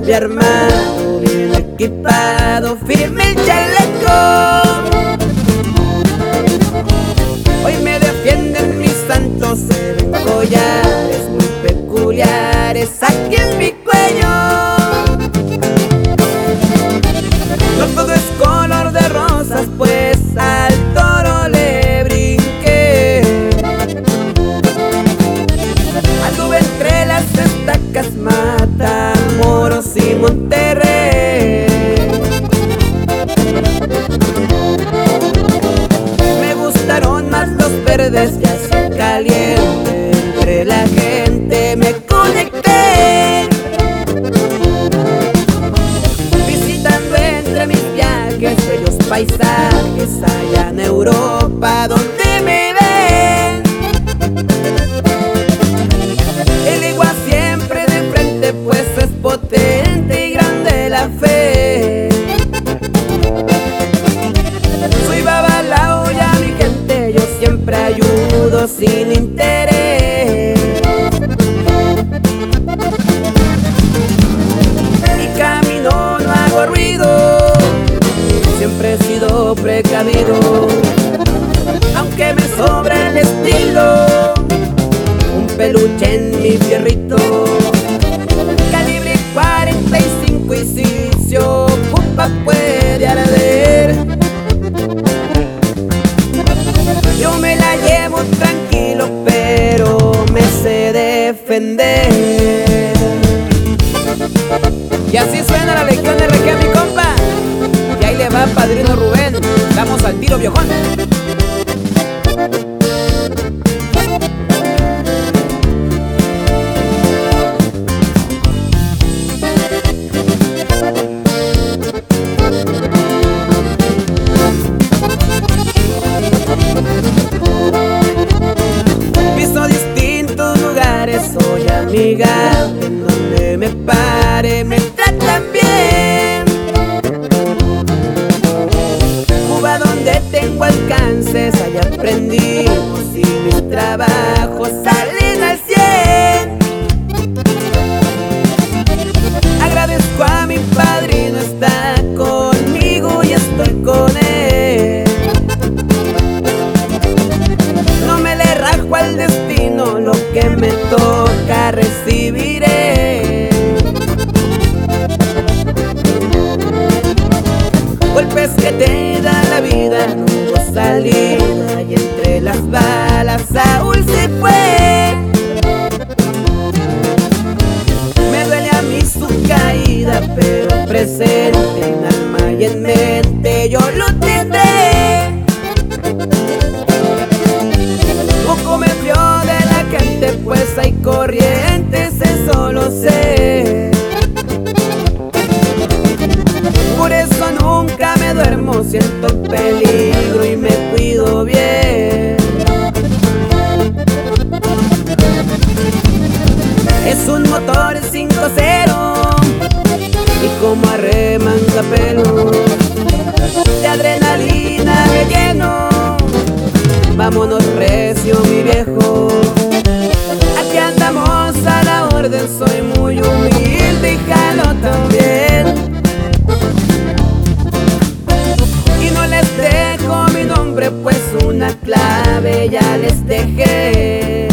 había armado, bien equipado, firme el chaleco. Hoy me defienden mis santos, se ven collares muy peculiares aquí en mi cuello. No todo es color de rosas, pues al toro le brinqué. Anduve entre las estacas, Matamoros y Monterrey. Me gustaron más los verdes, ya así caliente, entre la gente me conecté. Visitando entre mis viajes bellos paisajes allá en Europa, donde me ven. El igual siempre de frente, pues es potente y grande la fe. Soy babalao y a mi gente yo siempre ayudo sin interés. Y camino, no hago ruido, siempre he sido precavido. Aunque me sobra el estilo, un peluche en mi fierrito, calibre 45 y si se ocupa puede arder. Yo me la llevo tranquilo, pero me sé defender. Y así suena la Legión RG, mi compa. Y ahí le va padrino Rubén, damos al tiro, viejón. Piso distintos lugares, soy amigable, en donde me pare me tratan bien. Cuba donde tengo alcances, allá aprendimos y mis trabajos salen al 100. Agradezco a mi padrino, está conmigo y estoy con él. No me le rajo al destino, lo que me toca recibiré. Golpes que te da la vida, no hubo salida y entre las balas Saúl se fue. Me duele a mí su caída, pero presente en alma y en mente yo lo tendré. Poco me fío de la gente, pues hay corrientes, eso lo sé. Por eso nunca me duermo, siento el peligro y me cuido bien. Es un motor 5.0 y como arremanga pelo, de adrenalina me lleno. Vámonos recio, mi viejo, aquí andamos a la orden. Soy muy humilde y jalo también. Y no les dejo mi nombre, pues una clave ya les dejé.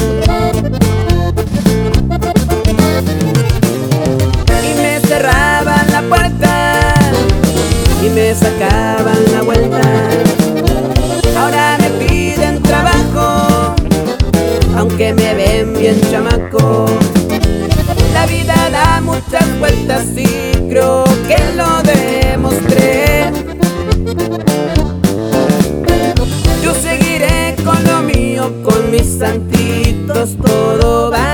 Y me cerraban la puerta y me sacaban la vuelta. Ahora me piden trabajo, aunque me ven bien chamaco. La vida da muchas vueltas y creo que lo demostré. Yo seguiré con lo mío, con mis santitos todo va